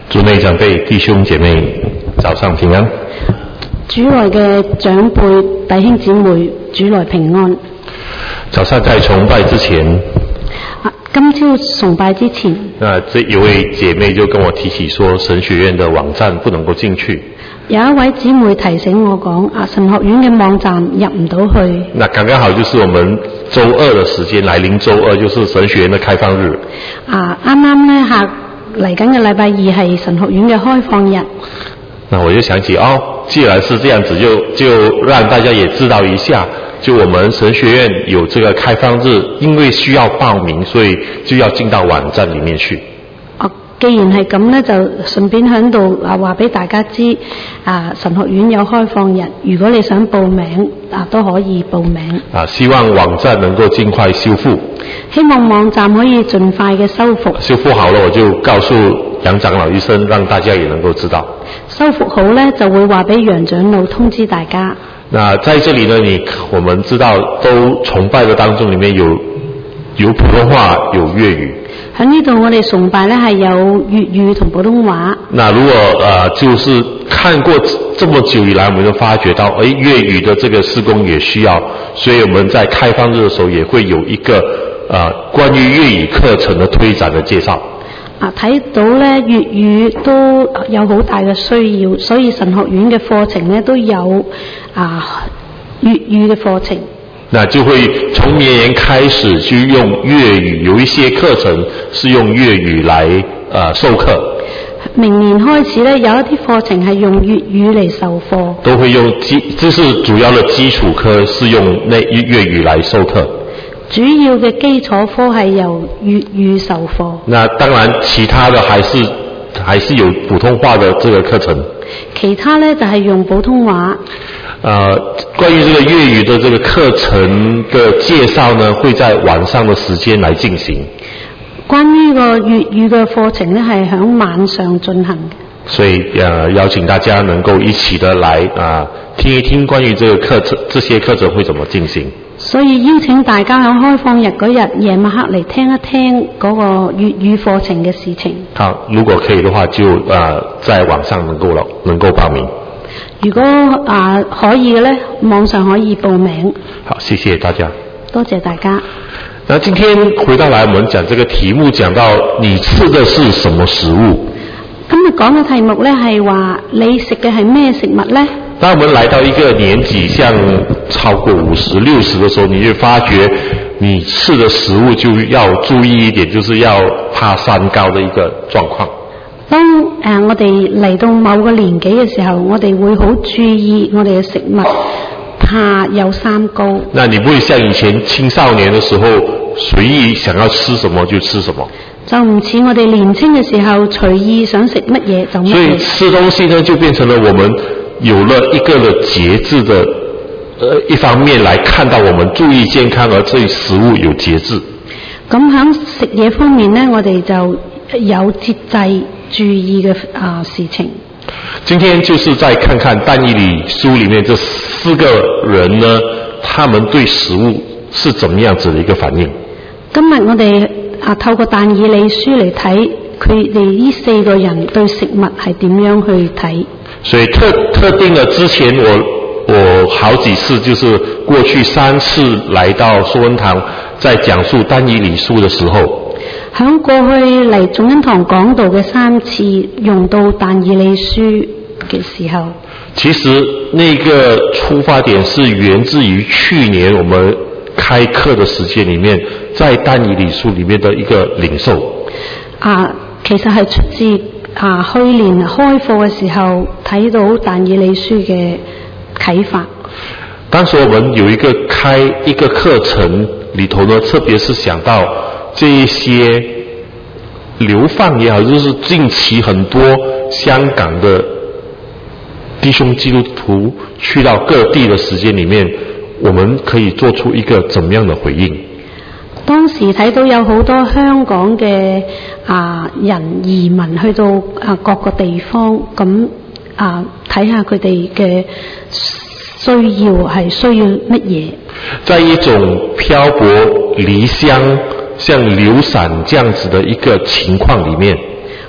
主内長輩弟兄姐妹早上平安。 主內嘅長輩弟兄姊妹主內平安。 早上在崇拜之前， 今朝崇拜之前， 這有位姐妹就跟我提起說，神學院的網站不能夠進去。 有一位姊妹提醒我講，神學院嘅網站入唔到去。 那剛剛好就是我們周二的時間來臨，周二就是神學院的開放日。 啱啱呢嚟緊嘅禮拜二係神學院嘅開放日。 那我就想起既然是這樣子，就讓大家也知道一下，就我們神學院有這個開放日，因為需要報名，所以就要進到網站裡面去。 既然係咁呢，就順便喺度話俾大家知，神學院有開放日，如果你想報名都可以報名。 希望網站能夠盡快修復。 希望網站可以盡快嘅修復。 修復好了，我就告訴楊長老醫生，讓大家也能夠知道。 修復好呢，就會話俾楊長老通知大家。 那在這裡呢，我們知道都崇拜的當中裡面有普通話，有粵語。 喺呢度我哋崇拜呢係有粵語同普通話。那如果就是看過這麼久以來，我們就發覺到，粵語的這個事工也需要，所以我們在開放日的時候也會有一個關於粵語課程的推展的介紹。 睇到呢粵語都有好大嘅需要，所以神學院嘅課程呢都有粵語嘅課程。 那就會從明年開始就用粵語，有一些課程是用粵語來授課。 明年開始呢，有一啲課程係用粵語嚟授課。 都會用這是主要的基礎科是用粵語來授課。 主要嘅基礎科係由粵語授課。那當然其他的還是有普通話的這個課程。 其他呢就係用普通話。 關於這個粵語的這個課程的介紹呢，會在晚上的時間來進行。 關於個粵語嘅課程呢，係響晚上進行嘅。 所以邀請大家能夠一起的來聽一聽關於這個課程，這些課程會怎麼進行。 所以邀請大家喺開放日嗰日夜晚黑嚟聽一聽嗰個粵語課程嘅事情。 好，如果可以的話，就在網上能夠報名。 如果可以嘅呢，網上可以報名。 好，謝謝大家。 多謝大家。 那今天回到來，我們講這個題目，講到你吃的是什麼食物？ 今日講嘅題目呢係話你食嘅係咩食物呢？ 當我們來到一個年紀，像超過50、60的時候，你就發覺你吃的食物就要注意一點，就是要怕三高的一個狀況。 當我哋嚟到某個年紀嘅時候，我哋會好注意我哋嘅食物，怕有三高。那你不會像以前青少年的時候，隨意想要吃什麼就吃什麼。 就唔似我哋年輕嘅時候隨意想食乜嘢就乜嘢。 所以吃東西呢，就變成了我們有了一個的節制的一方面來看到我們注意健康，而對食物有節制。 咁喺食嘢方面呢，我哋就有節制注意嘅事情。 今天就是再看看但以理書裏面這4個人呢，他們對食物是怎麼樣子的一個反應。 今日我哋透過但以理書嚟睇佢哋呢4個人對食物係點樣去睇。 所以特定的之前我好幾次，就是過去3次來到蘇恩堂，在講述但以理書的時候， 響過去嚟眾恩堂講道嘅3次用到但以理書嘅時候， 其實那個出發點是源自於去年我們開課的時間裡面，在但以理書裡面的一個領受。 其實係出自去年開課嘅時候睇到但以理書嘅啟發。 當時我們有開一個課程裡頭呢，特別是想到這一些流放也好，就是近期很多香港的弟兄基督徒去到各地的時間裡面，我們可以做出一個怎麼樣的回應？ 當時睇到有好多香港嘅人移民去到各個地方，咁睇下佢哋嘅需要係需要乜嘢？ 在一種漂泊離鄉、像流散這樣子的一個情況裡面，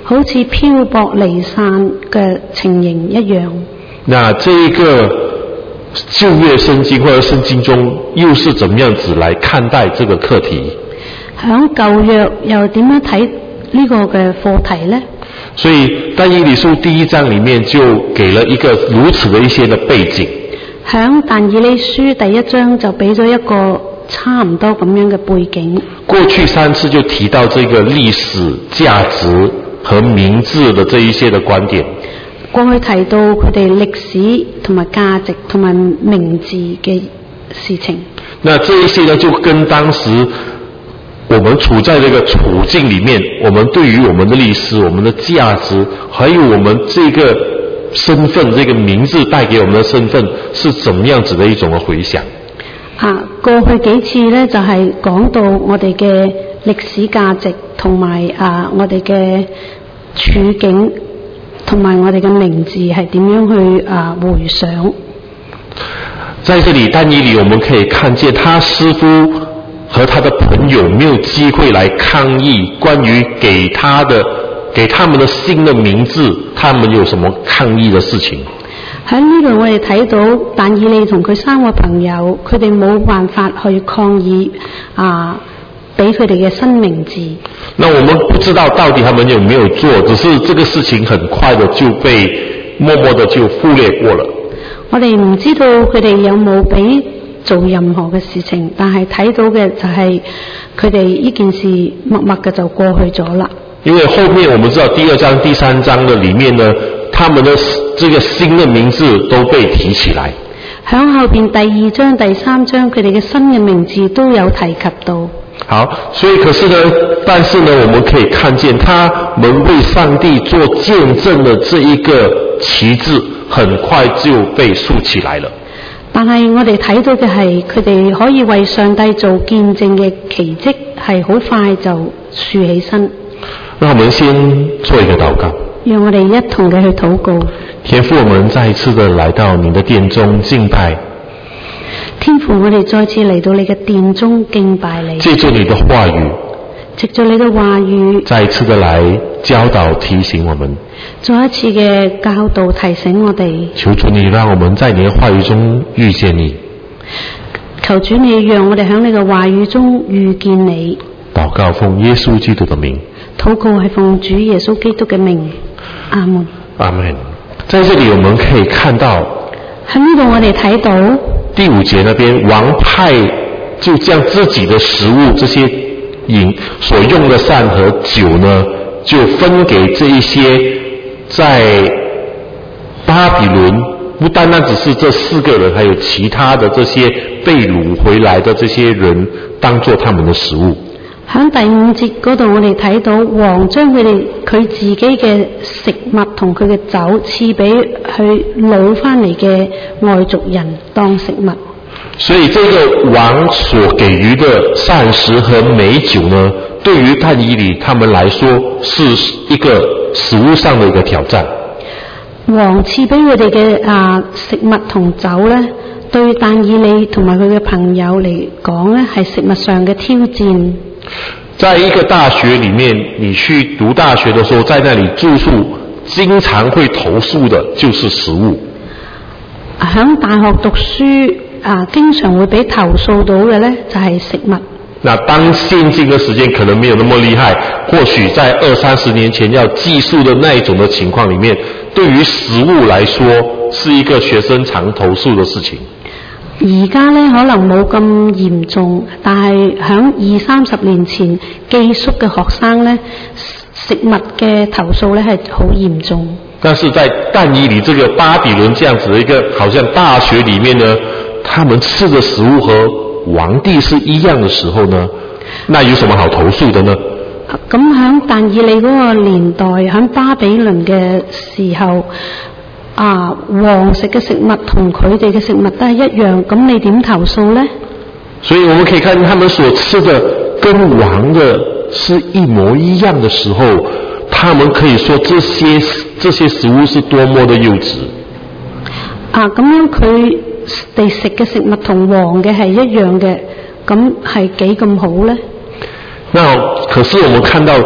好似漂泊離散嘅情形一樣。 那這一個舊約聖經或者聖經中又是怎麼樣子來看待這個課題？ 響舊約又點樣睇呢個嘅課題呢？ 所以但以理書第一章裏面就給了一個如此的一些的背景。 響但以理書第一章就俾咗一個差唔多咁樣嘅背景。 過去3次就提到這個歷史價值和名字的這一些的觀點。 過去提到佢哋歷史同埋價值同埋名字嘅事情。 那這一些呢就跟當時我們處在這個處境裏面，我們對於我們的歷史、我們的價值，還有我們這個身份、這個名字帶給我們的身份是怎麼樣子的一種的回想。 過去幾次呢就係講到我哋嘅歷史價值同埋我哋嘅處境同埋我哋嘅名字係點樣去回想。 在這裏但以理我們可以看見他師父和他的朋友沒有機會來抗議關於給他們的新的名字，他們有什麼抗議的事情。 喺呢度我哋睇到但以理同佢3個朋友，佢哋冇辦法去抗議俾佢哋嘅新名字。 那我們不知道到底他們有沒有做，只是這個事情很快的就被默默的就忽略過了。 我哋唔知道佢哋有冇俾做任何嘅事情，但係睇到嘅就係佢哋呢件事默默嘅就過去咗啦。 因為後面我們知道第2章、第3章的裏面呢，他們的這個新的名字都被提起來。 響後邊第2章、第3章，佢哋嘅新嘅名字都有提及到。 好，所以但是呢，我們可以看見他們為上帝做見證的這一個旗幟，很快就被豎起來了。 但係我哋睇到嘅係佢哋可以為上帝做見證嘅奇蹟，係好快就豎起身。 讓我們先做一個禱告。 讓我哋一同嘅去禱告。 天父，我們再一次的來到你的殿中敬拜。 天父，我哋再次嚟到你嘅殿中敬拜你。 借助你的話語， 藉着你嘅話語， 再一次的來教導提醒我們。 再一次嘅教導提醒我哋。 求主你讓我們在你的話語中遇見你。 求主你讓我哋喺你嘅話語中遇見你。 禱告奉耶穌基督的名。 禱告係奉主耶穌基督嘅名。阿門。 阿門。在這裏我們可以看到， 喺呢度我哋睇到第5節那邊，王派就將自己的食物這些所用的膳和酒呢，就分給這一些在巴比倫，不單單只是這4個人，還有其他的這些被擄回來的這些人，當作他們的食物。 喺第5節嗰度，我哋睇到王將佢自己嘅食物同佢嘅酒賜俾去擄翻嚟嘅外族人當食物。 所以這個王所給予的膳食和美酒呢，對於但以理他們來說是一個食物上的一個挑戰。 王賜俾佢哋嘅食物同酒呢，對但以理同埋佢嘅朋友嚟講呢，係食物上嘅挑戰。 在一個大學裏面，你去讀大學的時候，在那裏住宿，經常會投訴的就是食物。響大學讀書經常會俾投訴到嘅呢，就係食物。那當現今的時間可能沒有那麼厲害，或許在20-30年前要寄宿的那一種的情況裏面，對於食物來說是一個學生常投訴的事情。而家呢可能冇咁嚴重，但係響20-30年前寄宿嘅學生呢，食物嘅投訴呢係好嚴重。但是在但以理這個巴比倫這樣子的一個好像大學裏面呢，他們吃的食物和皇帝是一樣的時候呢，那有什麼好投訴的呢？咁響但以理嗰個年代，響巴比倫嘅時候，王食嘅食物同佢哋嘅食物都係一樣，咁你點投訴呢？所以我們可以看見他們所吃的跟王的是一模一樣的時候，他們可以說這些食物是多麼的幼稚。咁樣佢哋食嘅食物同王嘅係一樣嘅，咁係幾咁好呢？那可是我們看到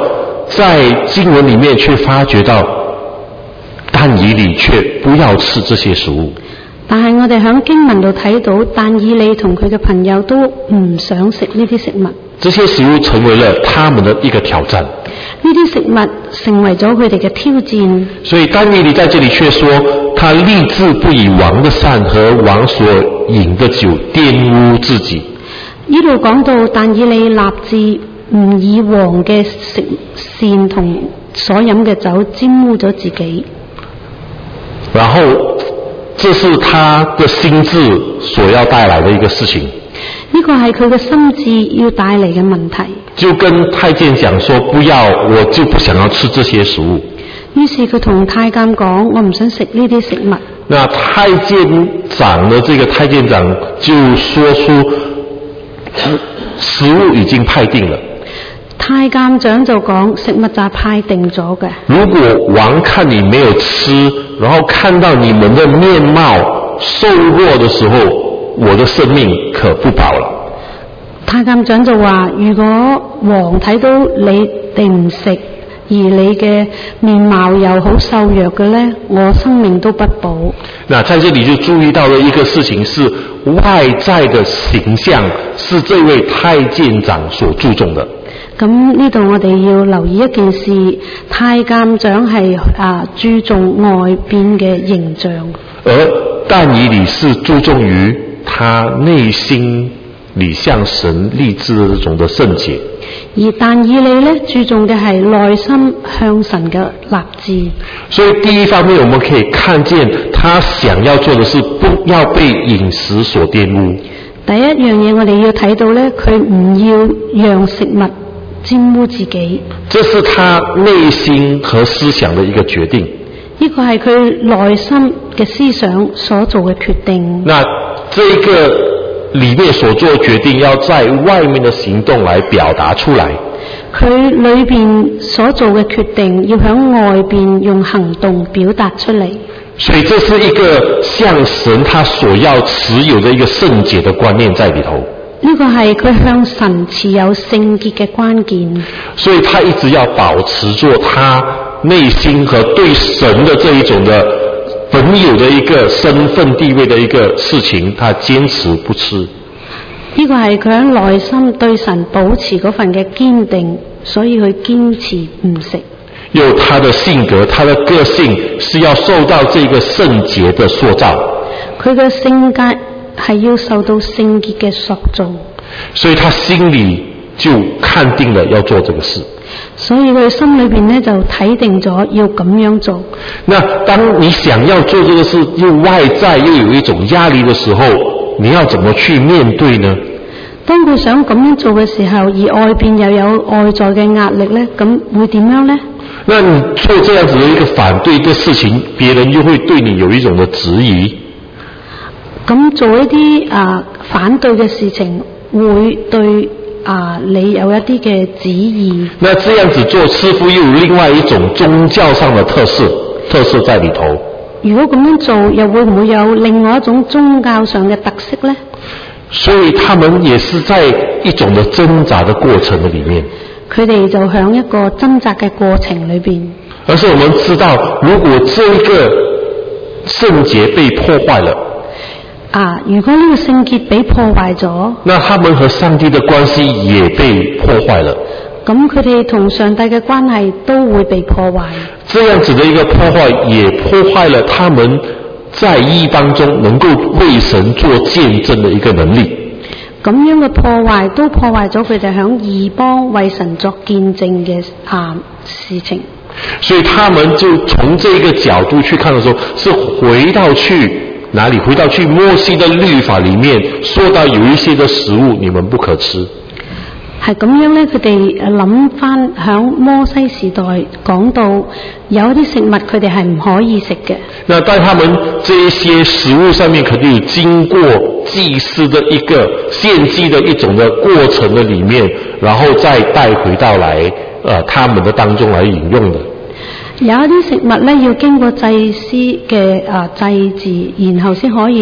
在经文里面却发觉到但以理却不要吃这些食物。 但係我哋喺經文度睇到，但以理同佢嘅朋友都唔想食呢啲食物。 這些食物成為了他們的一個挑戰。 呢啲食物成為咗佢哋嘅挑戰。 所以但以理在這裡卻說，他立志不以王的膳和王所飲的酒玷污自己。 呢度講到但以理立志唔以王嘅食膳同所飲嘅酒玷污咗自己。 然後這是他的心志所要帶來的一個事情。 呢個係佢嘅心志要帶嚟嘅問題。 就跟太監講說，不要，我就不想要吃這些食物。 於是佢同太監講，我唔想食呢啲食物。 那太監長的這個太監長就說出食物已經派定了。 太監長就講，食物就係派定咗嘅。 如果王看你沒有吃，然後看到你們的面貌瘦弱的時候，我的生命可不保了。 太監長就話，如果王睇到你哋唔食，而你嘅面貌又好瘦弱嘅呢，我生命都不保。 那在這裡就注意到了一個事情，是外在的形象是這位太監長所注重的。 咁呢度我哋要留意一件事，太監長係注重外邊嘅形象， 而但以理是注重於他內心裏向神立志的這種的聖潔。 而但以理呢，注重嘅係內心向神嘅立志。 所以第一方面我們可以看見他想要做的是不要被飲食所玷污。 第一樣嘢我哋要睇到呢，佢唔要讓食物玷污自己。 這是他內心和思想的一個決定。 呢個係佢內心嘅思想所做嘅決定。 那這個裏面所做的決定要在外面的行動來表達出來。 佢裏邊所做嘅決定要響外邊用行動表達出嚟。 所以這是一個向神他所要持有的一個聖潔的觀念在裏頭。 呢個係佢向神持有聖潔嘅關鍵。 所以他一直要保持住他內心和對神的這一種的本有的一個身份地位的一個事情，他堅持不吃。 呢個係佢喺內心對神保持嗰份嘅堅定，所以佢堅持唔食。 有他的性格，他的個性是要受到這個聖潔的塑造。 佢嘅性格係要受到聖潔嘅塑造， 所以他心裏就看定了要做這個事。 所以佢心裏邊呢就睇定咗要咁樣做。 那當你想要做這個事，又外在又有一種壓力的時候，你要怎麼去面對呢？ 當佢想咁樣做嘅時候，而外邊又有外在嘅壓力呢，咁會點樣呢？ 那你做這樣子的一個反對的事情，別人又會對你有一種的質疑。 咁做一啲反對嘅事情，會對你有一啲嘅旨意。 那這樣子做似乎又有另外一種宗教上的特色在裏頭。 如果咁樣做，又會唔會有另外一種宗教上嘅特色呢？ 所以他們也是在一種的掙扎的過程的裏面。 佢哋就響一個掙扎嘅過程裏邊。 而是我們知道，如果這個聖潔被破壞了， 如果呢個聖潔被破壞咗， 那他們和上帝的關係也被破壞了。 咁佢哋同上帝嘅關係都會被破壞。 這樣子的一個破壞，也破壞了他們在義當中能夠為神做見證的一個能力。 咁樣嘅破壞都破壞咗佢哋響異邦為神作見證嘅事情。 所以他們就從這個角度去看的時候，是回到去哪裡？回到去摩西的律法裡面，說到有一些的食物你們不可吃。 係咁樣呢，佢哋諗翻響摩西時代講到有一啲食物佢哋係唔可以食嘅。 那在他們這一些食物上面，肯定有經過祭司的一個獻祭的一種的過程的裡面，然後再帶回到來他們的當中來飲用的。有一啲食物呢，要經過祭司嘅祭祀，然後先可以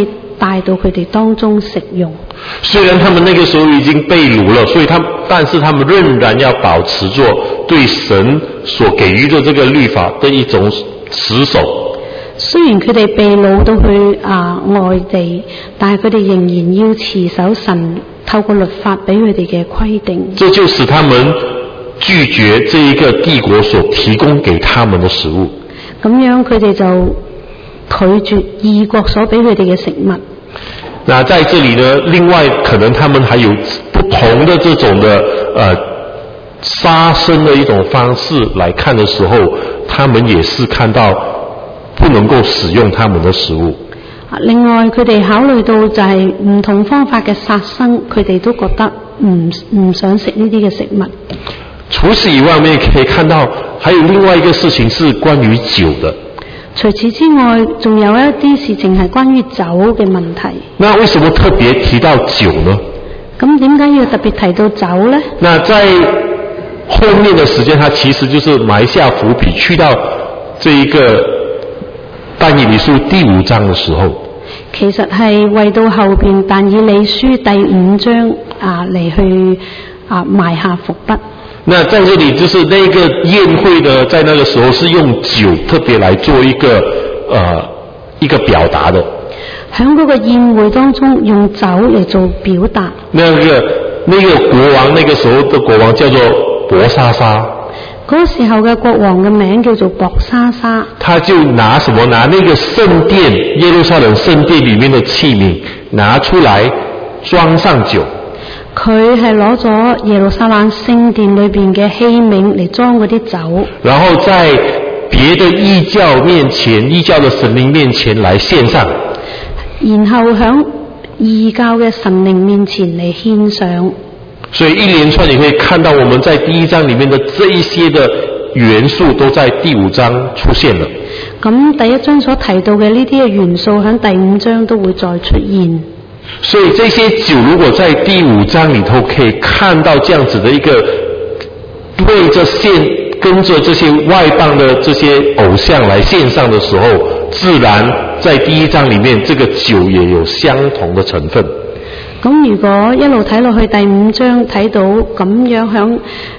帶到佢哋當中食用。 雖然他們那個時候已經被擄了，但是他們仍然要保持着對神所給予的這個律法的一種持守。 雖然佢哋被擄到去外地，但係佢哋仍然要持守神透過律法俾佢哋嘅規定。 這就使他們拒絕這一個帝國所提供給他們的食物。 咁樣佢哋就拒絕異國所俾佢哋嘅食物。 那在這裡呢，另外可能他們還有不同的這種的殺生的一種方式來看的時候，他們也是看到不能夠使用他們的食物。 另外佢哋考慮到就係唔同方法嘅殺生，佢哋都覺得唔想食呢啲嘅食物。 除此以外，我們也可以看到還有另外一個事情是關於酒的。 除此之外，仲有一啲事情係關於酒嘅問題。 那為什麼特別提到酒呢？ 咁點解要特別提到酒呢？ 那在後面的時間，它其實就是埋下伏筆，去到這一個但以理書第5章的時候， 其實係為到後邊但以理書第5章嚟去埋下伏筆。 那在這裡就是那個宴會呢，在那個時候是用酒特別來做一個表達的。 喺嗰個宴會當中用酒嚟做表達。 那個國王，那個時候的國王叫做伯沙撒。 嗰個時候嘅國王嘅名叫做伯沙撒。 他就拿那個聖殿，耶路撒冷聖殿裡面的器皿拿出來裝上酒。 佢係攞咗耶路撒冷聖殿裏邊嘅器皿嚟裝嗰啲酒， 然後在別的異教面前，異教的神靈面前來獻上， 然後響異教嘅神靈面前嚟獻上。 所以一連串你可以看到我們在第1章裡面的這一些的元素都在第5章出現了。 咁第1章所提到嘅呢啲嘅元素響第5章都會再出現。 所以這些酒如果在第5章裡頭可以看到這樣子的一個對着跟着這些外邦的這些偶像來獻上的時候，自然在第1章裡面這個酒也有相同的成分。 咁如果一路睇落去第5章睇到咁樣響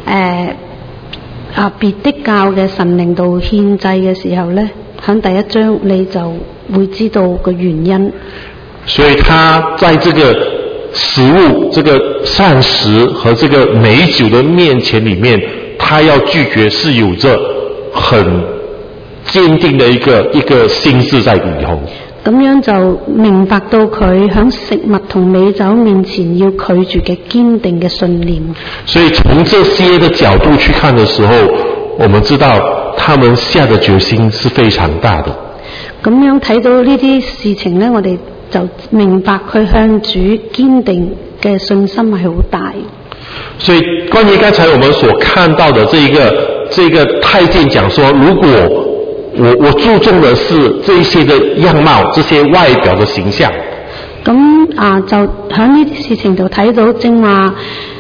別的教嘅神靈度獻祭嘅時候呢，響第1章你就會知道個原因。 所以他在這個食物、這個膳食和這個美酒的面前裡面，他要拒絕是有着很堅定的一個心志在裡頭。咁樣就明白到佢響食物同美酒面前要拒絕嘅堅定嘅信念。 所以從這些的角度去看的時候，我們知道他們下的決心是非常大的。 咁樣睇到呢啲事情呢，我哋就明白佢向主堅定嘅信心係好大。 所以關於剛才我們所看到的這個太監講說，如果我注重的是這一些的樣貌，這些外表的形象。 咁就喺呢啲事情度睇到正話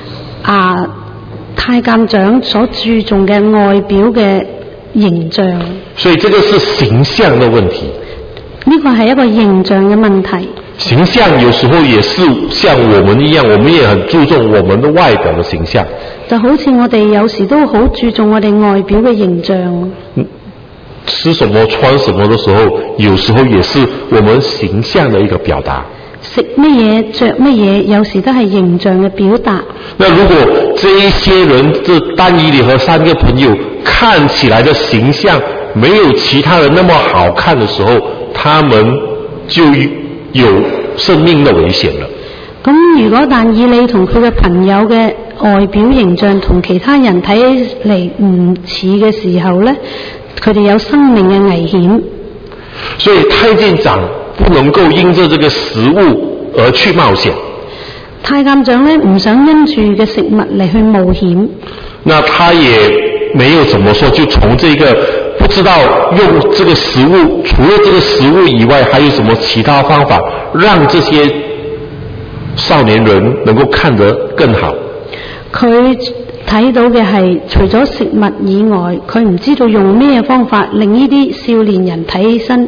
太監長所注重嘅外表嘅形象。所以這個是形象的問題。呢個係一個形象嘅問題。形象有時候也是像我們一樣，我們也很注重我們的外表的形象。就好似我哋有時都好注重我哋外表嘅形象。吃什麼穿什麼的時候，有時候也是我們形象的一個表達。食乜嘢着乜嘢，有時都係形象嘅表達。那如果這一些人，這但以理和3個朋友看起來的形象沒有其他人那麼好看的時候，他們就有生命的危險了。咁如果但以理同佢嘅朋友嘅外表形象同其他人睇起嚟唔似嘅時候呢，佢哋有生命嘅危險。所以太監長不能夠因着這個食物而去冒險。太監長呢唔想因住嘅食物嚟去冒險。那他也沒有怎麼說，就從這個不知道用這個食物，除了這個食物以外，還有什麼其他方法讓這些少年人能夠看得更好。佢睇到嘅係除咗食物以外，佢唔知道用咩方法令呢啲少年人睇起身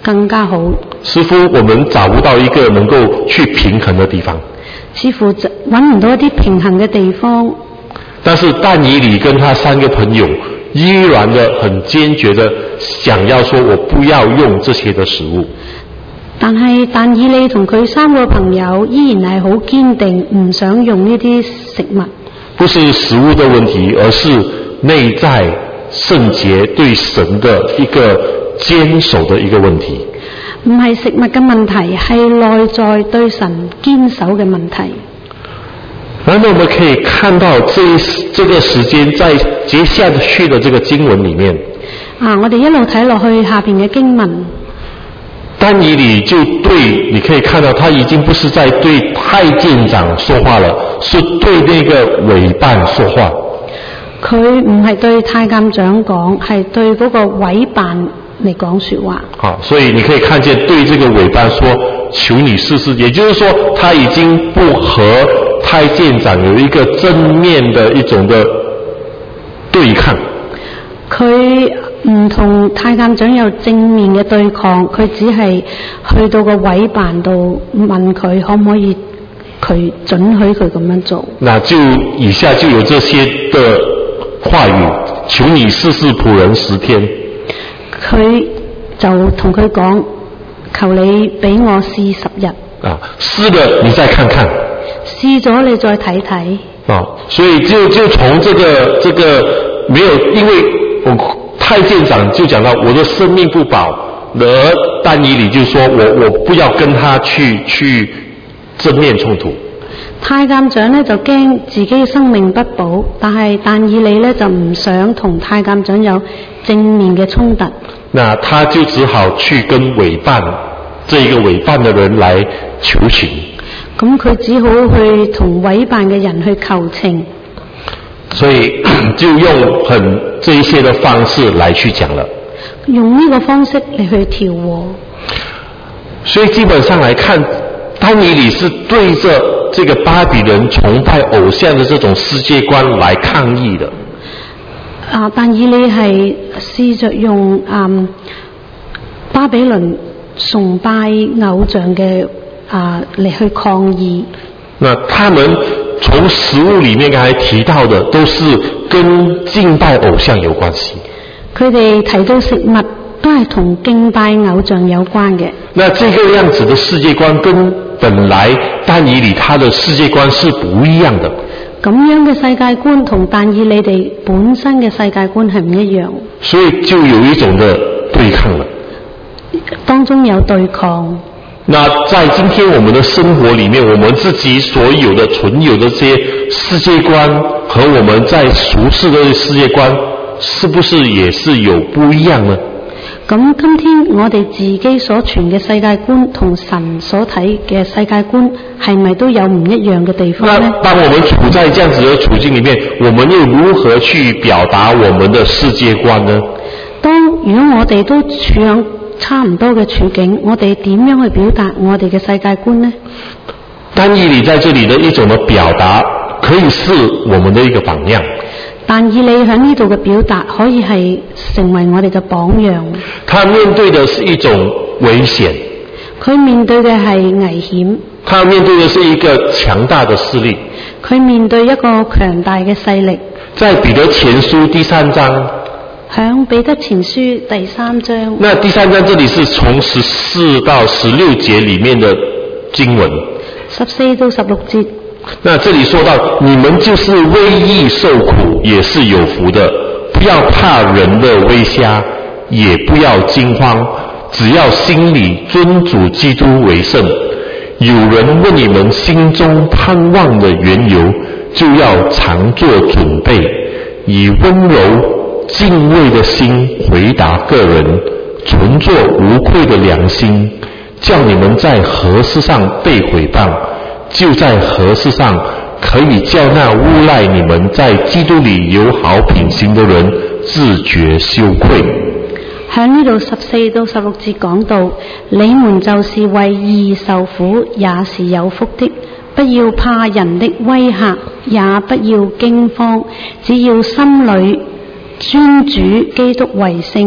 更加好。 似乎我們找不到一個能夠去平衡的地方。 似乎揾唔到一啲平衡嘅地方。 但是但以理跟他3個朋友依然的很堅決的想要說，我不要用這些的食物。 但係但以理同佢3個朋友依然係好堅定，唔想用呢啲食物。 不是食物的問題，而是內在聖潔對神的一個堅守的一個問題。 唔係食物嘅問題，係內在對神堅守嘅問題。 然後我們可以看到這個時間在接下去的這個經文裡面， 我哋一路睇落去下邊嘅經文， 但以理就對，你可以看到他已經不是在對太監長說話了，是對那個委辦說話。 佢唔係對太監長講，係對嗰個委辦嚟講說話。 好，所以你可以看見對這個委辦說，求你試試，也就是說他已經不和太監長有一個正面的一種的對抗。 佢唔同太監長有正面嘅對抗，佢只係去到個委辦度問佢可唔可以，佢准許佢咁樣做。 那就以下就有這些的話語，求你試試僕人10天。佢就同佢講，求你俾我試10日。 試了你再看看。 試咗你再睇睇。 所以就從這個沒有，因為太監長就講到我的生命不保，而但以理就說我不要跟他去正面衝突。 太監長呢就驚自己嘅生命不保，但係但以理呢就唔想同太監長有正面嘅衝突。 那他就只好去跟委辦這一個委辦的人來求情。 咁佢只好去同委辦嘅人去求情。 所以就用這一些的方式來去講了。 用呢個方式嚟去調和。 所以基本上來看，但以理是對着這個巴比倫崇拜偶像的這種世界觀來抗議的。 但以理係試着用巴比倫崇拜偶像嘅嚟去抗議。 那他們從食物裡面剛才提到的，都是跟敬拜偶像有關係。 佢哋提到食物都係同敬拜偶像有關嘅。 那這個樣子的世界觀跟本來但以理他的世界觀是不一樣的。 咁樣嘅世界觀同但以理哋本身嘅世界觀係唔一樣。 所以就有一種的對抗了。 當中有對抗。 那在今天我們的生活裡面，我們自己所有的存有的這些世界觀和我們在俗世的世界觀，是不是也是有不一樣呢？ 咁今天我哋自己所傳嘅世界觀同神所睇嘅世界觀係咪都有唔一樣嘅地方呢？ 那當我們處在這樣子的處境裡面，我們又如何去表達我們的世界觀呢？ 如果我哋都處喺差唔多嘅處境，我哋點樣去表達我哋嘅世界觀呢？ 但以理在這裡的一種的表達，可以是我們的一個榜樣。 但以理喺呢度嘅表達，可以係成為我哋嘅榜樣。 他面對的是一種危險， 佢面對嘅係危險。 他面對的是一個強大的勢力， 佢面對一個強大嘅勢力。 在彼得前書第3章。 響彼得前書第3章。 那第3章這裡是從14到16節裡面的經文。14 到16節。 那這裡說到，你們就是為義受苦，也是有福的。不要怕人的威嚇，也不要驚慌，只要心裡尊主基督為聖。有人問你們心中盼望的緣由，就要常作準備，以溫柔敬畏的心回答個人，存作無愧的良心，叫你們在何事上被毀謗，就在何事上可以叫那誣賴你們在基督裡有好品行的人自覺羞愧。 喺呢度14到16節講到，你們就是為義受苦，也是有福的。不要怕人的威嚇，也不要驚慌，只要心裡尊主基督為聖，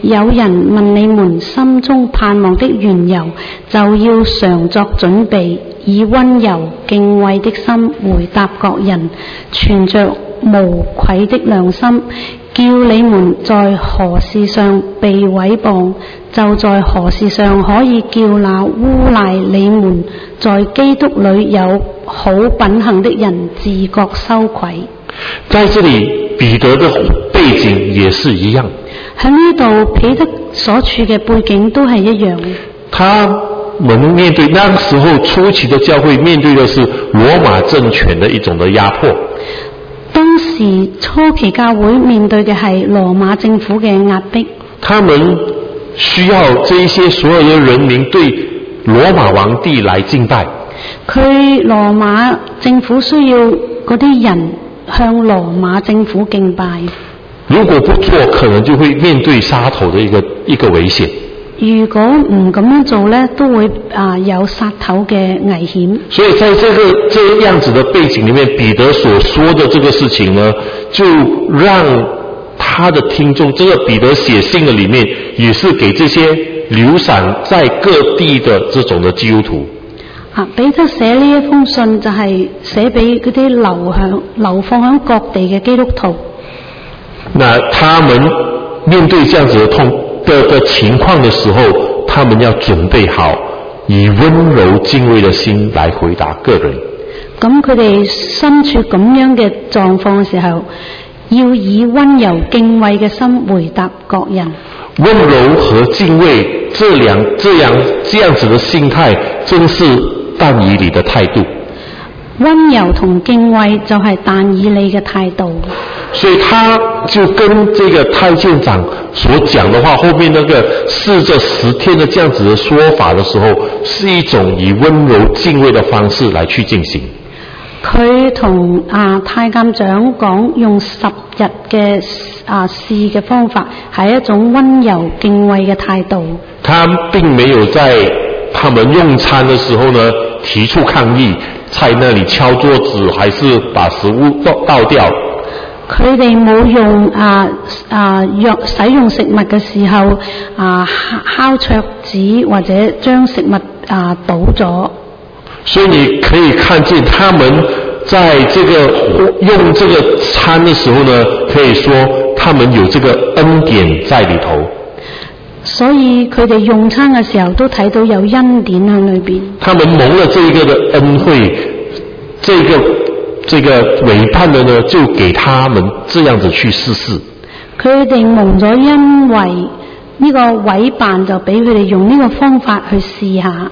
有人問你們心中盼望的緣由，就要常作準備，以溫柔敬畏的心回答各人，存着無愧的良心，叫你們在何事上被毀謗，就在何事上可以叫那誣賴你們在基督裏有好品行的人自覺羞愧。 在這裏彼得的背景也是一樣， 喺呢度彼得所處嘅背景都係一樣。 他們面對那個時候初期的教會，面對的是羅馬政權的一種的壓迫。 當時初期教會面對嘅係羅馬政府嘅壓迫， 他們需要這一些所有的人民對羅馬皇帝來敬拜。 佢羅馬政府需要嗰啲人向羅馬政府敬拜。 如果不做，可能就會面對殺頭的一個危險。 如果唔咁樣做呢，都會有殺頭嘅危險。 所以在這樣子的背景裏面，彼得所說的這個事情呢，就讓他的聽眾，這個彼得寫信的裏面，也是給這些流散在各地的這種的基督徒。 彼得寫呢一封信就係寫俾嗰啲流放喺各地嘅基督徒。 那他們面對這樣子的情況的時候，他們要準備好以溫柔敬畏的心來回答個人。 咁佢哋身處咁樣嘅狀況嘅時候，要以溫柔敬畏嘅心回答各人。 溫柔和敬畏這樣子的心態，正是但以理的態度。 溫柔同敬畏就係但以理嘅態度。 所以他就跟這個太監長所講的話，後面那個試這10天的這樣子的說法的時候，是一種以溫柔敬畏的方式來去進行。 佢同太監長講用10日嘅試嘅方法，係一種溫柔敬畏嘅態度。 他並沒有在他們用餐的時候呢提出抗議，在那裡敲桌子，還是把食物倒掉。 佢哋冇用使用食物嘅時候敲桌子或者將食物倒咗。 所以你可以看見他們在這個用這個餐的時候呢，可以說他們有這個恩典在裏頭。 所以佢哋用餐嘅時候都睇到有恩典喺裏邊。他們蒙了這一個的恩惠，這個委辦的呢，就給他們這樣子去試試。 佢哋蒙咗恩惠，呢個委辦就俾佢哋用呢個方法去試下。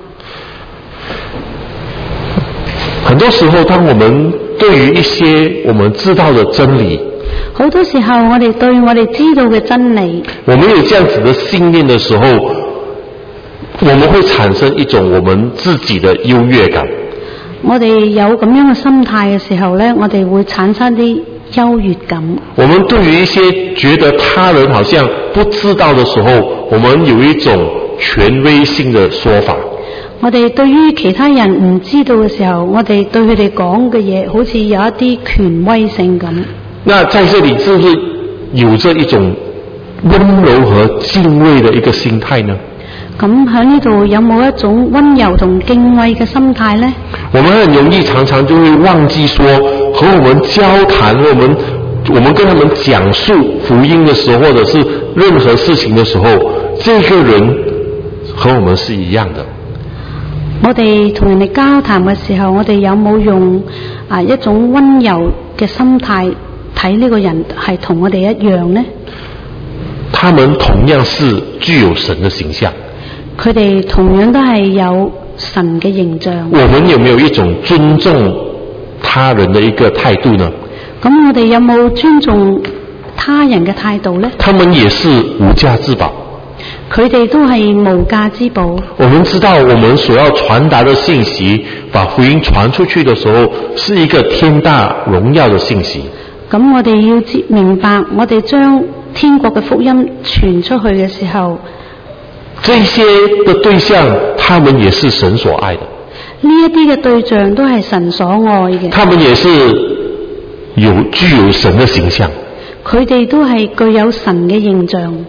很多時候，當我們對於一些我們知道的真理， 好多時候我哋對我哋知道嘅真理， 我們有這樣子的信念的時候，我們會產生一種我們自己的優越感。 我哋有咁樣嘅心態嘅時候呢，我哋會產生啲優越感。 我們對於一些覺得他人好像不知道的時候，我們有一種權威性的說法。 我哋對於其他人唔知道嘅時候，我哋對佢哋講嘅嘢好似有一啲權威性咁。 那在這裡是不是有着一種溫柔和敬畏的一個心態呢？ 咁喺呢度有冇一種溫柔同敬畏嘅心態呢？ 我們很容易常常就會忘記說，和我們交談，我們跟他們講述福音的時候，或者是任何事情的時候，這個人和我們是一樣的。 我哋同人哋交談嘅時候，我哋有冇用一種溫柔嘅心態睇呢個人係同我哋一樣呢？ 他們同樣是具有神的形象。 佢哋同樣都係有神嘅形象。 我們有沒有一種尊重他人的一個態度呢？ 咁我哋有冇尊重他人嘅態度呢？ 他們也是無價之寶。 佢哋都係無價之寶。 我們知道我們所要傳達的信息，把福音傳出去的時候，是一個天大榮耀的信息。 咁我哋要明白，我哋將天國嘅福音傳出去嘅時候， 這些的對象，他們也是神所愛的。 呢一啲嘅對象都係神所愛嘅。 他們也是具有神的形象。 佢哋都係具有神嘅形象。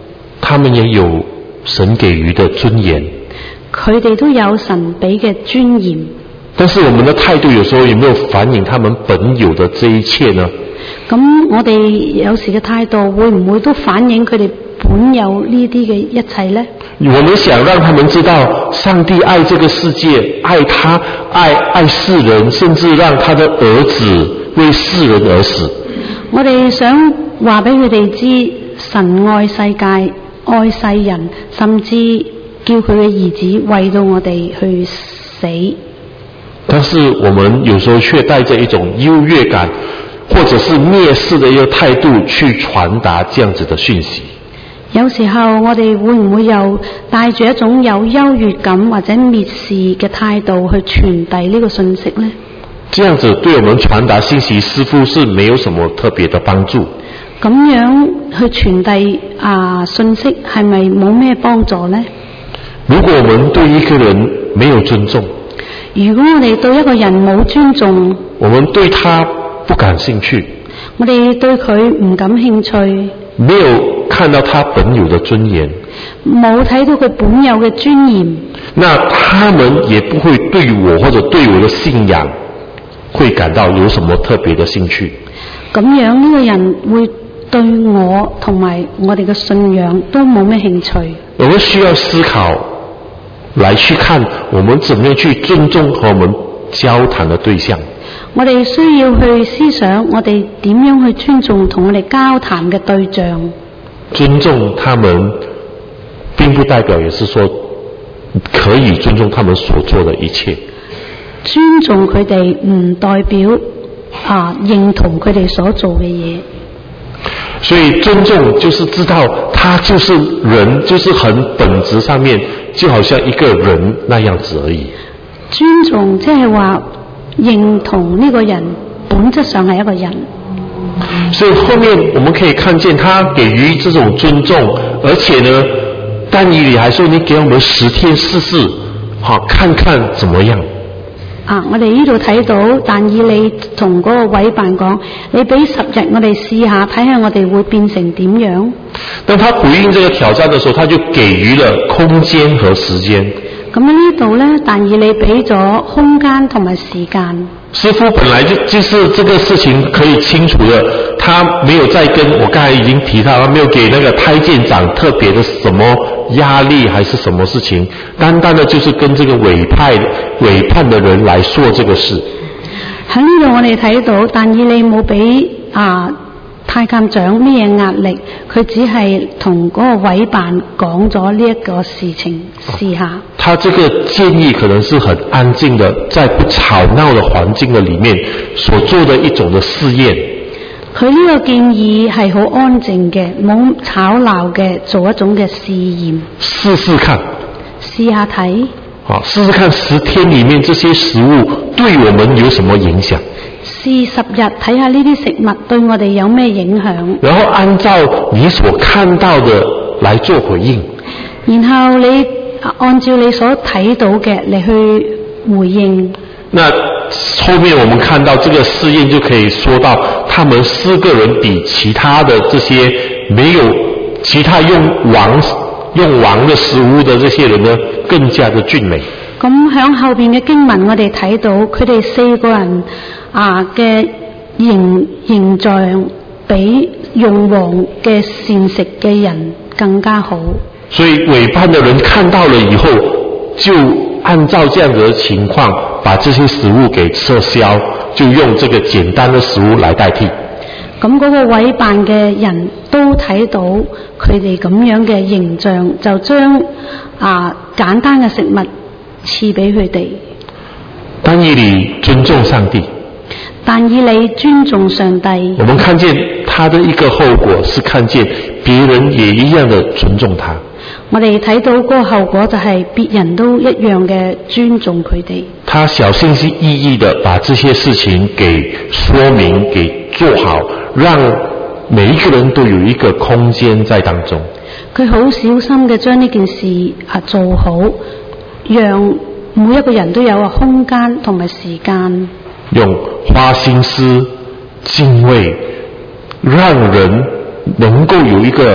他们也有神给予的尊严， 佢哋都有神俾嘅尊嚴。 但是我們的態度有時候有沒有反映他們本有的這一切呢？ 咁我哋有時嘅態度會唔會都反映佢哋本有呢啲嘅一切呢？ 我們想讓他們知道上帝愛這個世界，愛他，愛世人，甚至讓他的兒子為世人而死。 我哋想話俾佢哋知，神愛世界，愛世人，甚至叫佢嘅兒子為到我哋去死。 但是我們有時候卻帶着一種優越感，或者是蔑視的一個態度去傳達這樣子的訊息。 有時候我哋會唔會又帶住一種有優越感或者蔑視嘅態度去傳遞呢個信息呢？ 這樣子對我們傳達信息似乎是沒有什麼特別的幫助。 咁樣去傳遞信息係咪冇咩幫助呢？ 如果我們對一個人沒有尊重， 如果我哋對一個人冇尊重， 我們對他不感興趣， 我哋對佢唔感興趣， 沒有看到他本有的尊嚴， 冇睇到佢本有嘅尊嚴， 那他們也不會對我或者對我的信仰會感到有什麼特別的興趣。 咁樣呢個人會對我同埋我哋嘅信仰都冇咩興趣。 我們需要思考來去看我們怎麼樣去尊重和我們交談的對象。 我哋需要去思想，我哋點樣去尊重同我哋交談嘅對象。 尊重他們並不代表也是說可以尊重他們所做的一切。 尊重佢哋唔代表認同佢哋所做嘅嘢。 所以尊重就是知道他就是人，就是很本質上面就好像一個人那樣子而已。 尊重即係話認同呢個人本質上係一個人。 所以後面我們可以看見他給予這種尊重，而且呢但以理還說你給我們10天試試，看看怎麼樣。 我哋呢度睇到但以理同嗰個委辦講，你俾10日我哋試下，睇下我哋會變成點樣。 當他回應這個挑戰的時候，他就給予了空間和時間。 咁喺呢度呢，但以理俾咗空間同埋時間。 師父本來就是這個事情可以清楚的，他沒有再跟我剛才已經提到，他沒有給那個太監長特別的什麼壓力還是什麼事情，單單的就是跟這個委判的人來說這個事。 喺呢度我哋睇到但以理冇俾太監長咩壓力，佢只係同嗰個委辦講咗呢一個事情試下。 他這個建議可能是很安靜的，在不吵鬧的環境的裡面所做的一種的試驗。 佢呢個建議係好安靜嘅，冇吵鬧嘅，做一種嘅試驗。 試試看， 試下睇。 試試看10天裡面這些食物對我們有什麼影響。 試10日睇下呢啲食物對我哋有咩影響。 然後按照你所看到的來做回應。 然後你按照你所睇到嘅嚟去回應。 那後面我們看到這個試驗就可以說到，他們4個人比其他的這些沒有其他用王的食物的這些人呢，更加的俊美。 咁響後邊嘅經文我哋睇到，佢哋4個人嘅形象比用王嘅膳食嘅人更加好。 所以委辦的人看到了以後，就按照這樣的情況，把這些食物給撤銷，就用這個簡單的食物來代替。 咁嗰個委辦嘅人都睇到佢哋咁樣嘅形象，就將簡單嘅食物賜俾佢哋。 但以理尊重上帝。 但以理尊重上帝。 我們看見他的一個後果是看見別人也一樣的尊重他。 我哋睇到嗰個後果就係別人都一樣嘅尊重佢哋。他小心翼翼的把這些事情給說明，給做好，讓每一個人都有一個空間在當中。佢好小心嘅將呢件事做好，讓每一個人都有個空間同埋時間。用花心思、敬畏，讓人能夠有一個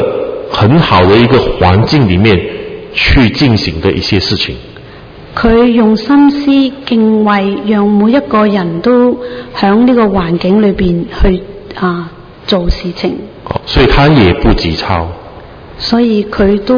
很好的一个環境裏面去進行的一些事情。 佢用心思敬畏，讓每一個人都響呢個環境裏邊去做事情。 所以他也不急躁。 所以佢都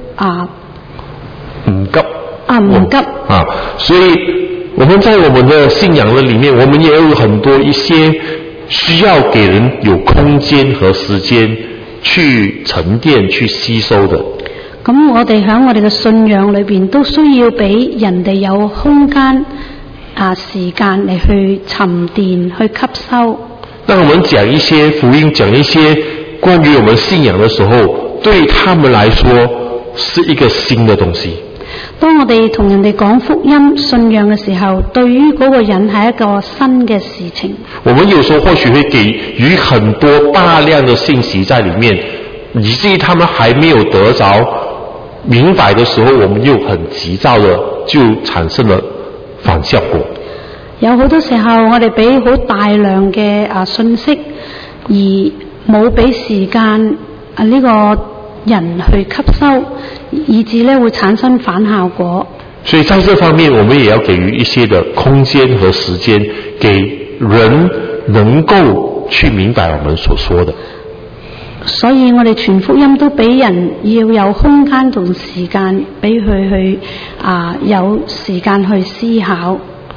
唔急。 唔急。 所以我們在我們的信仰的裡面，我們也有很多一些需要給人有空間和時間去沉澱、去吸收的。 咁我哋喺我哋嘅信仰裏邊都需要俾人哋有空間時間嚟去沉澱、去吸收。 當我們講一些福音、講一些關於我們信仰的時候，對他們來說是一個新的東西。 當我哋同人哋講福音、信仰嘅時候，對於嗰個人係一個新嘅事情。 我們有時候或許會給予很多大量的信息在裡面，以至於他們還沒有得着明白的時候，我們又很急躁的就產生了反效果。 有好多時候我哋俾好大量嘅信息，而冇俾時間呢個人去吸收，以致呢會產生反效果。 所以在這方面我們也要給予一些的空間和時間，給人能夠去明白我們所說的。 所以我哋傳福音都俾人要有空間同時間，俾佢去有時間去思考。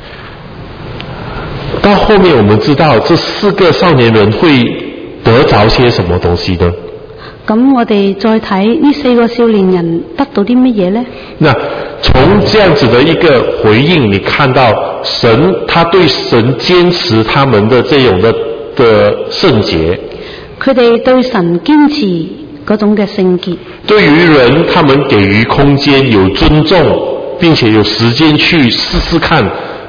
到後面我們知道這4個少年人會得着些什麼東西呢？ 咁我哋再睇呢4個少年人得到啲乜嘢呢？ 那從這樣子的一個回應，你看到神，他對神堅持他們的這種的聖潔。 佢哋對神堅持嗰種嘅聖潔。 對於人，他們給予空間，有尊重，並且有時間去試試看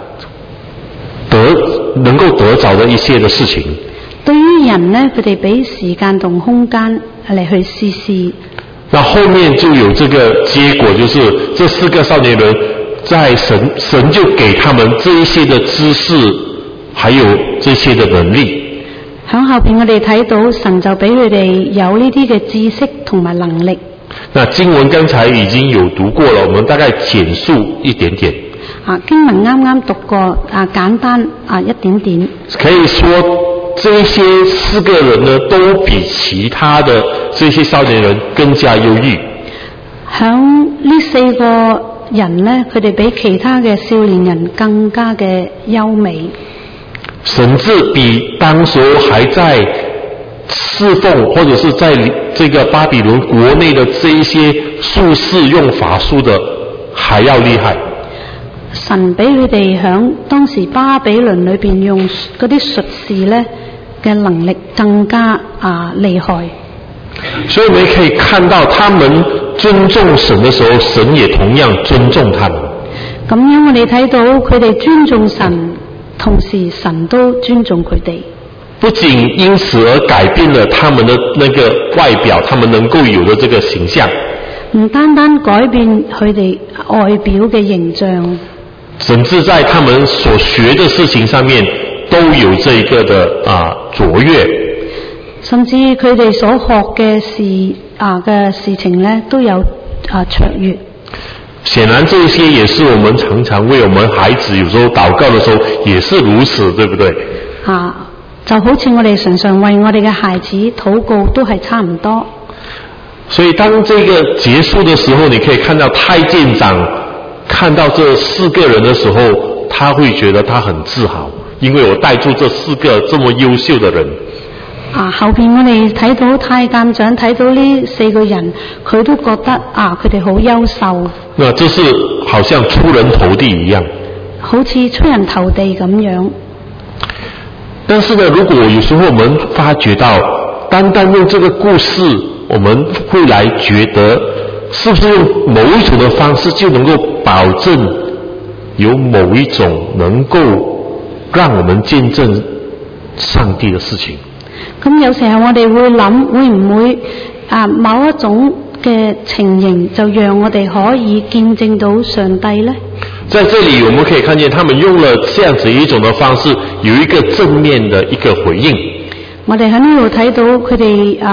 能夠得着的一些的事情。 對於人呢，佢哋俾時間同空間嚟去試試。 那後面就有這個結果，就是這4個少年人在神就給他們這一些的知識，還有這些的能力。 響後邊我哋睇到神就俾佢哋有呢啲嘅知識同埋能力。 那經文剛才已經有讀過了，我們大概簡述一點點。 經文啱啱讀過，簡單一點點。 可以說這些4個人呢，都比其他的這些少年人更加優異。 響呢4個人呢，佢哋比其他嘅少年人更加嘅優美。 甚至比當時還在侍奉或者是在這個巴比倫國內的這一些術士用法術的還要厲害。 神俾佢哋響當時巴比倫裏邊用嗰啲術士呢嘅能力更加厲害。 所以我們可以看到他們尊重神的時候，神也同樣尊重他們。 咁樣我哋睇到佢哋尊重神，同時神都尊重佢哋。 不僅因此而改變了他們的那個外表，他們能夠有的這個形象。 唔單單改變佢哋外表嘅形象， 甚至在他們所學的事情上面都有這一個的卓越。 甚至佢哋所學嘅事情呢都有卓越。 顯然這些也是我們常常為我們孩子有時候禱告的時候也是如此，對不對？ 就好似我哋常常為我哋嘅孩子禱告都係差唔多。 所以當這個結束的時候，你可以看到太監長看到這4個人的時候，他會覺得他很自豪，因為我帶住這4個這麼優秀的人。 後邊我哋睇到太監長睇到呢4個人，佢都覺得佢哋好優秀。 那這是好像出人頭地一樣， 好似出人頭地咁樣。 但是呢，如果有時候我們發覺到，單單用這個故事，我們會來覺得，是不是用某一種的方式就能夠保證有某一種能夠讓我們見證上帝的事情？ 咁有時候我哋會諗，會唔會某一種嘅情形就讓我哋可以見證到上帝呢？ 在這裡我們可以看見他們用了這樣子一種的方式，有一個正面的一個回應。 我哋喺呢度睇到佢哋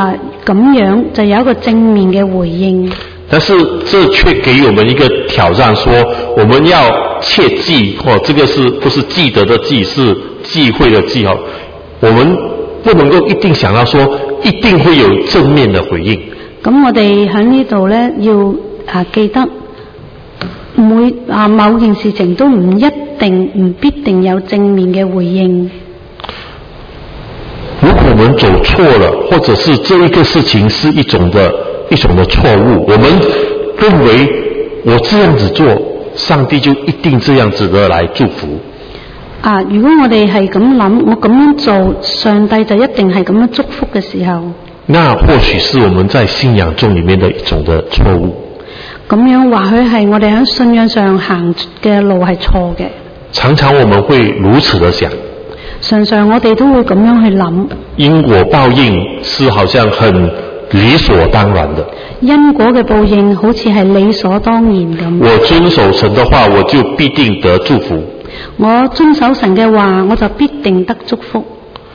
咁樣就有一個正面嘅回應。 但是這卻給我們一個挑戰，說我們要切記，這個是不是記得的記，是忌諱的忌，我們不能夠一定想到說一定會有正面的回應。咁我哋喺呢度呢，要記得某件事情都唔必定有正面嘅回應。 如果我們走錯了，或者是這一個事情是一種的錯誤，我們認為我這樣子做，上帝就一定這樣子的來祝福。 如果我哋係咁諗，我咁樣做，上帝就一定係咁樣祝福嘅時候， 那或許是我們在信仰中裡面的一種的錯誤。 咁樣或許係我哋喺信仰上行嘅路係錯嘅。 常常我們會如此的想， 常常我哋都會咁樣去諗。 因果報應是好像很理所當然的。 因果嘅報應好似係理所當然咁。 我遵守神的話，我就必定得祝福。 我遵守神嘅話，我就必定得祝福。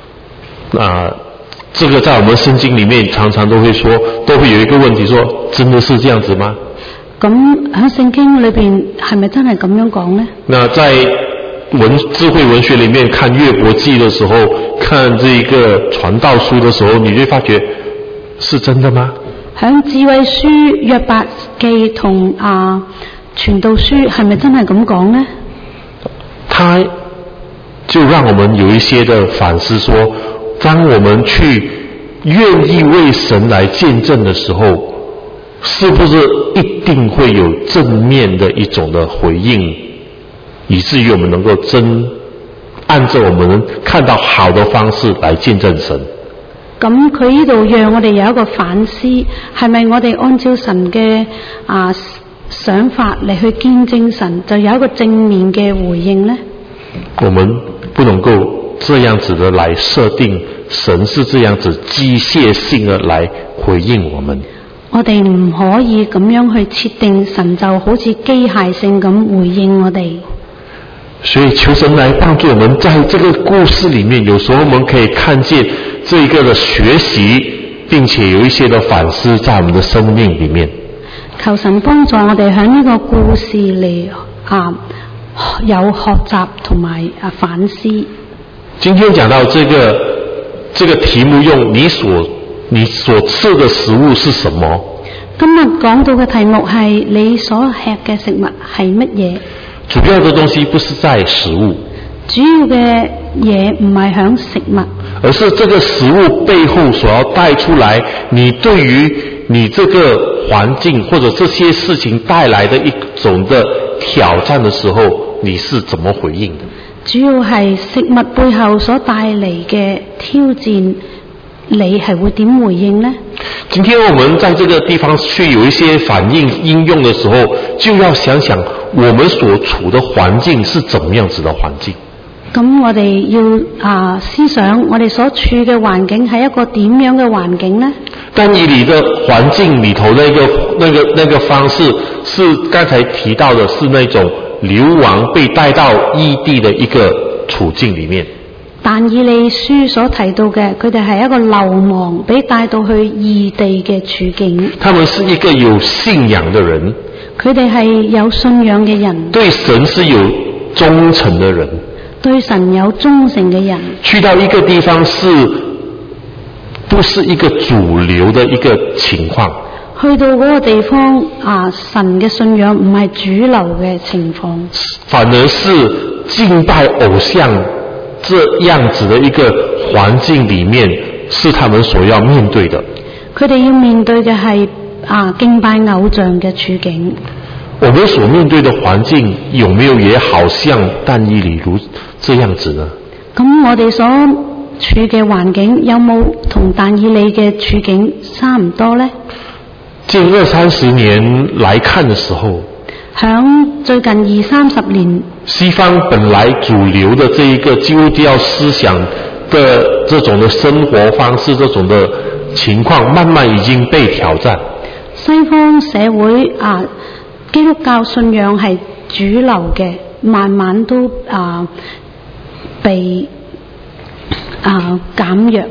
這個在我們聖經裡面常常都會有一個問題說，真的是這樣子嗎？ 咁喺聖經裏邊係咪真係咁樣講呢？ 那在智慧文學裡面看約伯記的時候，看這個傳道書的時候，你會發覺是真的嗎？ 喺智慧書約伯記同傳道書係咪真係咁講呢？ 他就讓我們有一些的反思說，當我們去願意為神來見證的時候，是不是一定會有正面的一種的回應，以至於我們能夠按照我們看到好的方式來見證神。 咁佢呢度讓我哋有一個反思，係咪我哋按照神嘅想法嚟去見證神，就有一個正面嘅回應呢？ 我們不能夠這樣子的來設定神是這樣子機械性的來回應我們。 我哋唔可以咁樣去設定神就好似機械性咁回應我哋。 所以求神來幫助我們，在這個故事裡面，有時候我們可以看見這一個的學習，並且有一些的反思在我們的生命裡面。 求神幫助我哋喺呢個故事裡有學習同埋反思。 今天講到這個題目，用你所吃的食物是什麼？ 今日講到嘅題目係你所吃嘅食物係乜嘢？ 主要的東西不是在食物， 主要嘅嘢唔係響食物， 而是這個食物背後所要帶出來，你對於你這個環境或者這些事情帶來的一種的挑戰的時候，你是怎麼回應的？ 主要係食物背後所帶嚟嘅挑戰，你係會點回應呢？ 今天我們在這個地方去有一些反應應用的時候，就要想想我們所處的環境是怎麼樣子的環境。 咁我哋要思想我哋所處嘅環境係一個點樣嘅環境呢？ 但以你的環境裏頭那個方式，是剛才提到的是那種流亡被帶到異地的一個處境裏面。 但以理書所提到嘅，佢哋係一個流亡被帶到去異地嘅處境。 他們是一個有信仰的人， 佢哋係有信仰嘅人， 對神是有忠誠的人， 對神有忠誠嘅人。 去到一個地方不是一個主流的一個情況， 去到嗰個地方神嘅信仰唔係主流嘅情況， 反而是敬拜偶像這樣子的一個環境裡面，是他們所要面對的。 佢哋要面對嘅係敬拜偶像嘅處境。 我們所面對的環境有沒有也好像但以理如這樣子呢？ 咁我哋所處嘅環境有冇同但以理嘅處境差唔多呢？ 近20-30年來看的時候， 響最近20-30年， 西方本來主流的這一個基督教思想的這種的生活方式，這種的情況慢慢已經被挑戰。 西方社會基督教信仰係主流嘅，慢慢都被減弱。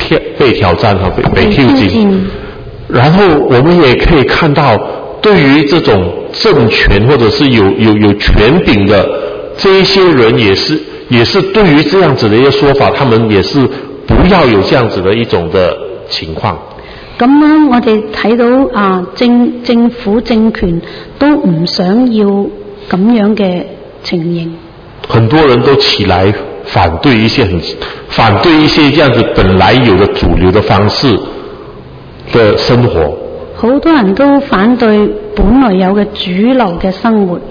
被挑战和被挑戰。然後我們也可以看到，對於這種政權或者是有權柄的這一些人，也是對於這樣子的一個說法，他們也是不要有這樣子的一種的情況。 咁樣我哋睇到政府政權都唔想要咁樣嘅情形。很多人都起來反對一些這樣子本來有的主流的方式的生活。 好多人都反對本來有嘅主流嘅生活。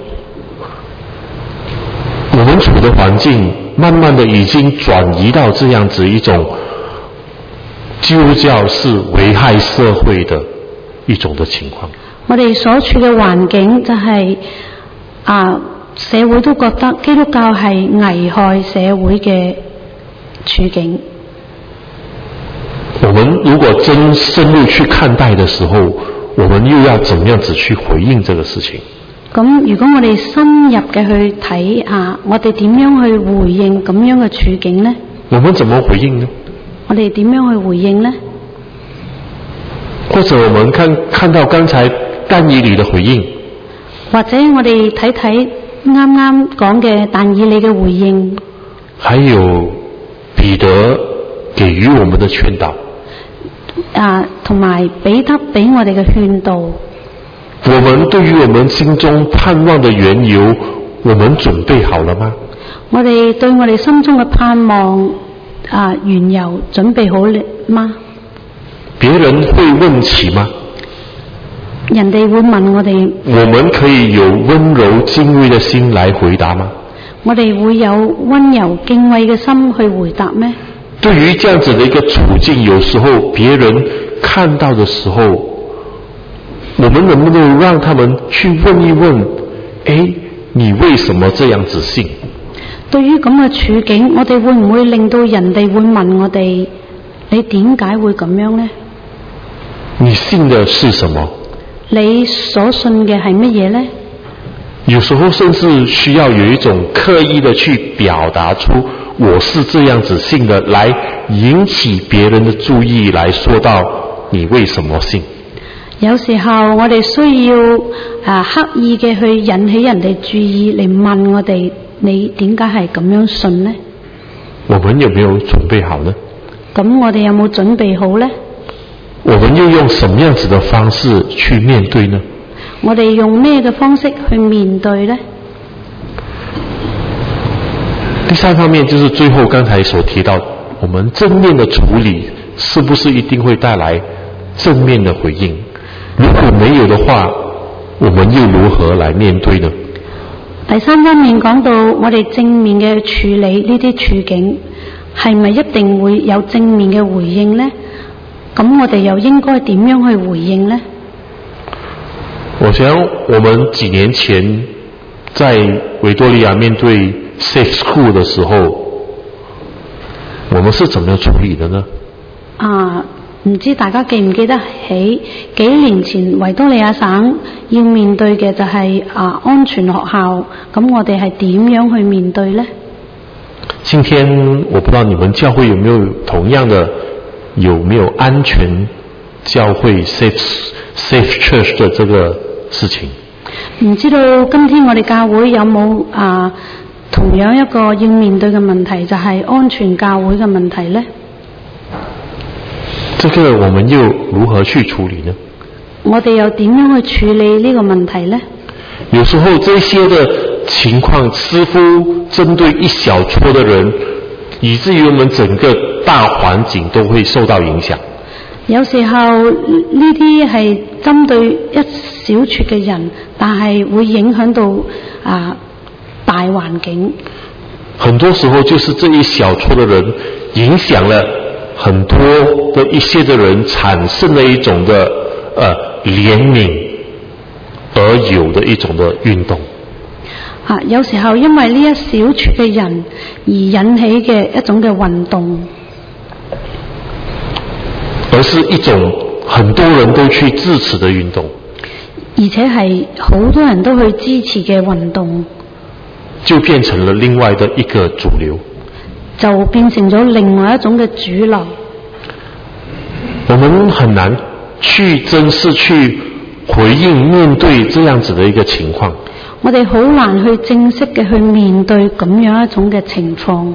我們處的環境慢慢的已經轉移到這樣子一種基督教是危害社會的一種的情況。 我哋所處嘅環境就係社會都覺得基督教係危害社會嘅處境。 我們如果真深入去看待的時候，我們又要怎麼樣子去回應這個事情？ 咁如果我哋深入嘅去睇我哋點樣去回應咁樣嘅處境呢？ 我們怎麼回應呢？ 我哋點樣去回應呢？ 或者我們看到剛才但以理的回應， 或者我哋睇睇啱啱講嘅但以理嘅回應， 還有彼得給予我們的勸導， 同埋彼得俾我哋嘅勸導。 我們對於我們心中盼望的緣由，我們準備好了嗎？ 我哋對我哋心中嘅盼望緣由準備好了嗎？ 別人會問起嗎？ 人哋會問我哋， 我們可以有溫柔敬畏的心來回答嗎？ 我哋會有溫柔敬畏嘅心去回答咩？ 對於這樣子的一個處境，有時候別人看到的時候，我們能不能讓他們去問一問，你為什麼這樣子信？ 對於咁嘅處境，我哋會唔會令到人哋會問我哋，你點解會咁樣呢？ 你信的是什麼？ 你所信嘅係乜嘢呢？ 有時候甚至需要有一種刻意的去表達出我是這樣子信的，來引起別人的注意，來說到你為什麼信。 有時候我哋需要刻意嘅去引起人哋注意，嚟問我哋，你點解係咁樣信呢？ 我們有沒有準備好呢？ 咁我哋有冇準備好呢？ 我們又用什麼樣子的方式去面對呢？ 我哋用咩嘅方式去面對呢？ 第三方面就是最後剛才所提到，我們正面的處理是不是一定會帶來正面的回應？如果沒有的話，我們又如何來面對呢？ 第三方面講到我哋正面嘅處理呢啲處境，係咪一定會有正面嘅回應呢？咁我哋又應該點樣去回應呢？ 我想我們幾年前在維多利亞面對 Safe School 的時候，我們是怎麼樣處理的呢？唔知大家記唔記得起幾年前維多利亞省要面對嘅就係安全學校，咁我哋係點樣去面對呢？今天我不知道你們教會有沒有同樣的，有沒有安全教會 safe church 的這個事情？唔知道今天我哋教會有冇同樣一個要面對嘅問題，就係安全教會嘅問題呢？ 這個我們又如何去處理呢？ 我哋又點樣去處理呢個問題呢？ 有時候這些的情況似乎針對一小撮的人，以至於我們整個大環境都會受到影響。 有時候呢啲係針對一小撮嘅人，但係會影響到大環境。 很多時候就是這一小撮的人影響了很多的一些的人，產生了一種的憐憫而有的一種的運動。 有時候因為呢一小撮嘅人而引起嘅一種嘅運動， 而是一種很多人都去支持的運動， 而且係好多人都去支持嘅運動， 就變成了另外的一個主流， 就變成咗另外一種嘅主流。 我们很难去真是去回应面对這樣子的一個情況。 我哋好難去正式嘅去面對咁樣一種嘅情況。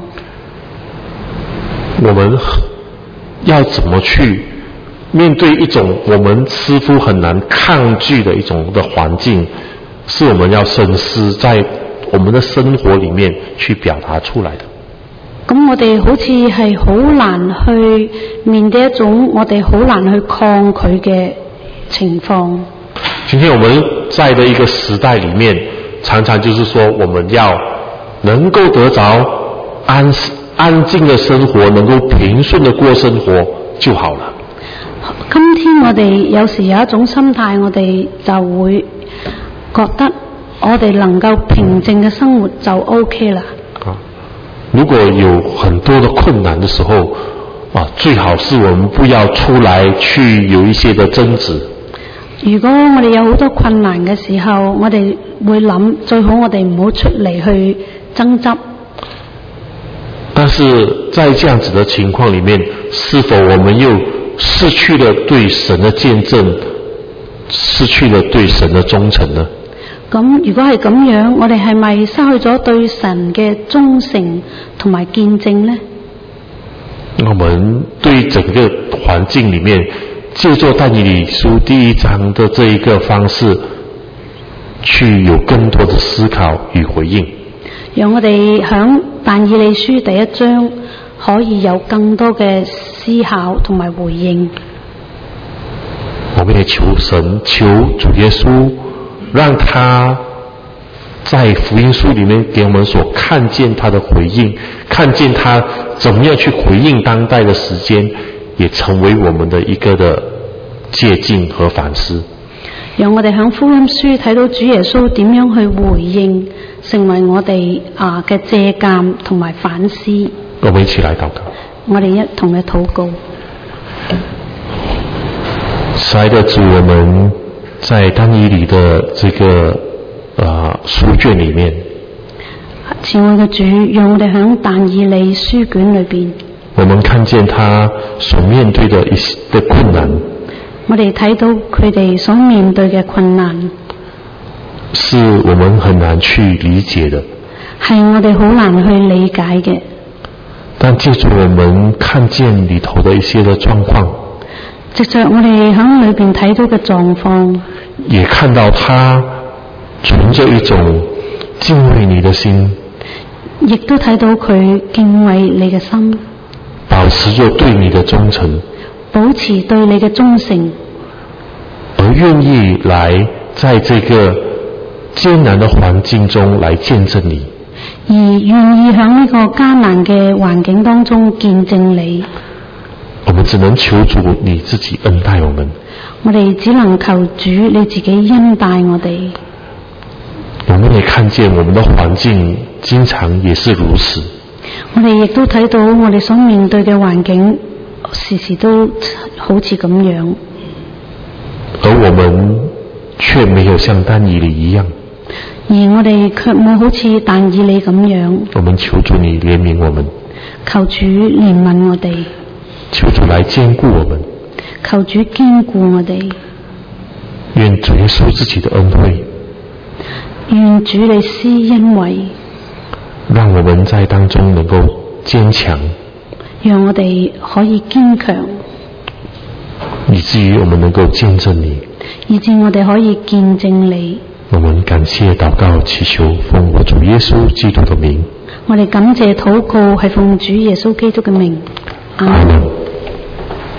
我們要怎麼去面對一種我們似乎很難抗拒的一種的環境，是我們要深思在我們的生活裡面去表達出來的。 咁我哋好似係好難去面對一種我哋好難去抗拒嘅情況。 今天我們在的一個時代裡面，常常就是說我們要能夠得着安靜的生活，能夠平順的過生活就好了。 今天我哋有時有一種心態，我哋就會覺得我哋能夠平靜嘅生活就 OK 啦。 如果有很多的困難的時候，最好是我們不要出來去有一些的爭執。 如果我哋有好多困難嘅時候，我哋會諗最好我哋唔好出嚟去爭執。 但是在這樣子的情況裡面，是否我們又失去了對神的見證，失去了對神的忠誠呢？咁如果係咁樣，我哋係咪失去咗對神嘅忠誠同埋見證呢？ 我們對整個環境裡面，借助但以理書第1章的這一個方式，去有更多的思考與回應。讓我哋響但以理書第1章可以有更多嘅思考同埋回應。我們也求神，求主耶穌，讓他在福音書裡面給我們所看見他的回應，看見他怎麼樣去回應當代的時間，也成為我們的一個的借鏡和反思。讓我哋響福音書睇到主耶穌點樣去回應，成為我哋嘅借鑑同埋反思。我們一起來禱告。我哋一同嘅禱告。親愛的主，我們在但以理的這個書卷裡面，親愛的主，讓我哋響但以理書卷裏邊，我們看見他所面對的一些的困難。我哋睇到佢哋所面對嘅困難，是我們很難去理解的，係我哋好難去理解嘅。但借助我們看見裏頭的一些的狀況，藉着我哋喺裏邊睇到嘅狀況，也看到他存着一種敬畏你的心，亦都睇到佢敬畏你嘅心，保持着對你的忠誠，保持對你嘅忠誠，而願意來在這個艱難的環境中來見證你，而願意喺呢個艱難嘅環境當中見證你。我們只能求主你自己恩待我們，我哋只能求主你自己恩待我哋。我們也看見我們的環境經常也是如此，我哋亦都睇到我哋所面對嘅環境時時都好似咁樣，而我們卻沒有像但以理一樣，而我哋卻冇好似但以理咁樣。我們求主你憐憫我們，求主憐憫我哋，求主來堅固我們，求主堅固我哋。願主耶穌自己的恩惠，願主你施恩惠，讓我們在當中能夠堅強，讓我哋可以堅強，以至於我們能夠見證你，以至我哋可以見證你。我們感謝禱告祈求奉我主耶穌基督的名，我哋感謝禱告係奉主耶穌基督嘅名。阿門。